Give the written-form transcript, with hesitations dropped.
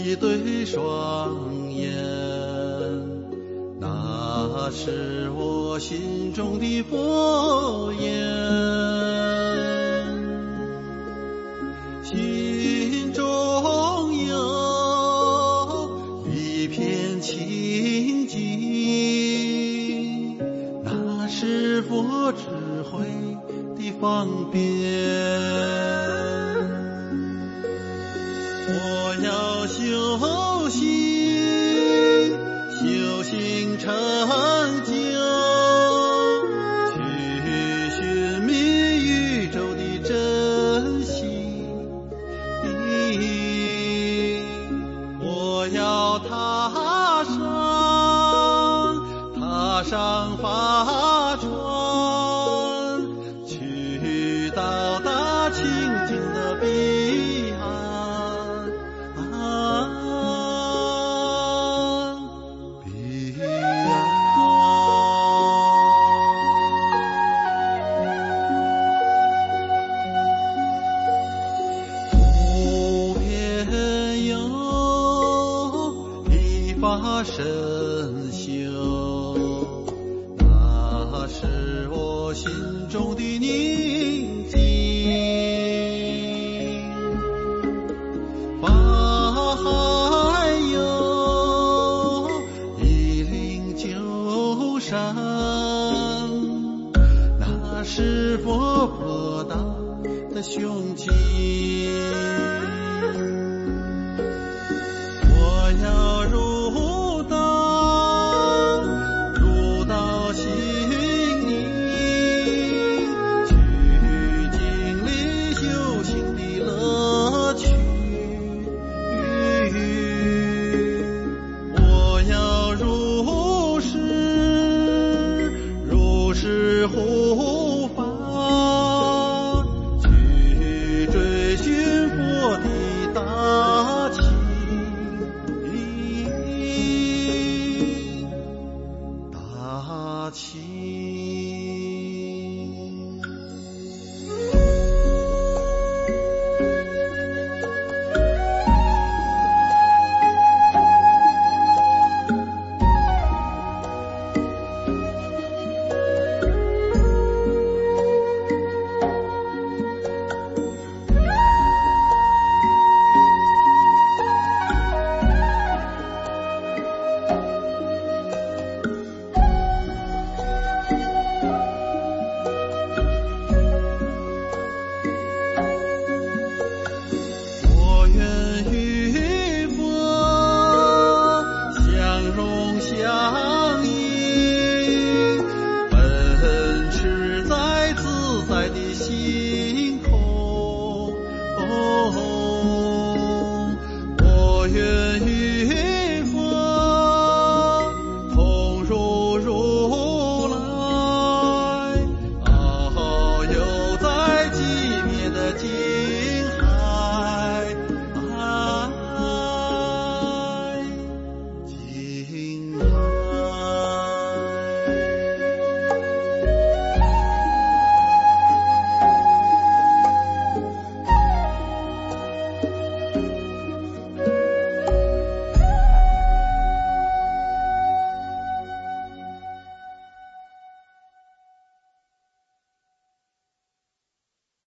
一对双眼，那是我心中的佛言。心中有一片清净，那是佛智慧的方便。我要修行，修行成就，去寻觅宇宙的真心。我要踏上法船，去到达清净的彼岸。法身修，那是我心中的宁静。法海有一灵九山，那是佛菩萨的胸襟。我要入道心灵，去经历修行的乐趣。我要入世护法，去追寻佛的大情。大情。相应，奔驰在自在的星空。我愿与